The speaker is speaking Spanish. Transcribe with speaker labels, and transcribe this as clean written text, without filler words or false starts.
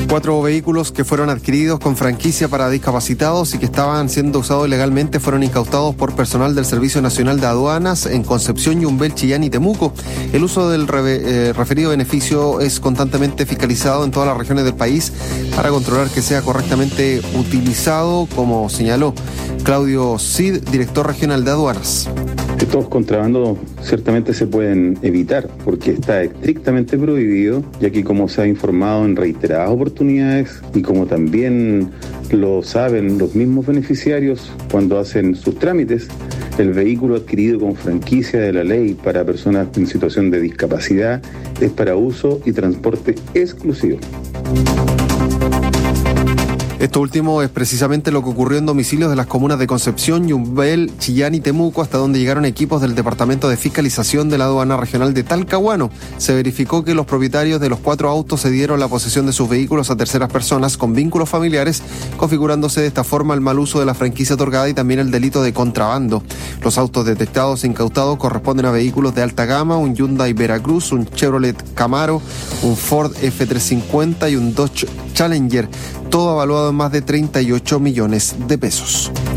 Speaker 1: 4 vehículos que fueron adquiridos con franquicia para discapacitados y que estaban siendo usados ilegalmente fueron incautados por personal del Servicio Nacional de Aduanas en Concepción, Yumbel, Chillán y Temuco. El uso del referido beneficio es constantemente fiscalizado en todas las regiones del país para controlar que sea correctamente utilizado, como señaló Claudio Cid, director regional de Aduanas.
Speaker 2: Estos contrabandos ciertamente se pueden evitar porque está estrictamente prohibido, ya que, como se ha informado en reiteradas oportunidades y como también lo saben los mismos beneficiarios cuando hacen sus trámites, el vehículo adquirido con franquicia de la ley para personas en situación de discapacidad es para uso y transporte exclusivo.
Speaker 1: Esto último es precisamente lo que ocurrió en domicilios de las comunas de Concepción, Yumbel, Chillán y Temuco, hasta donde llegaron equipos del Departamento de Fiscalización de la Aduana Regional de Talcahuano. Se verificó que los propietarios de los 4 autos cedieron la posesión de sus vehículos a terceras personas con vínculos familiares, configurándose de esta forma el mal uso de la franquicia otorgada y también el delito de contrabando. Los autos detectados e incautados corresponden a vehículos de alta gama, un Hyundai Veracruz, un Chevrolet Camaro, un Ford F350 y un Dodge Challenger, todo evaluado en más de 38 millones de pesos.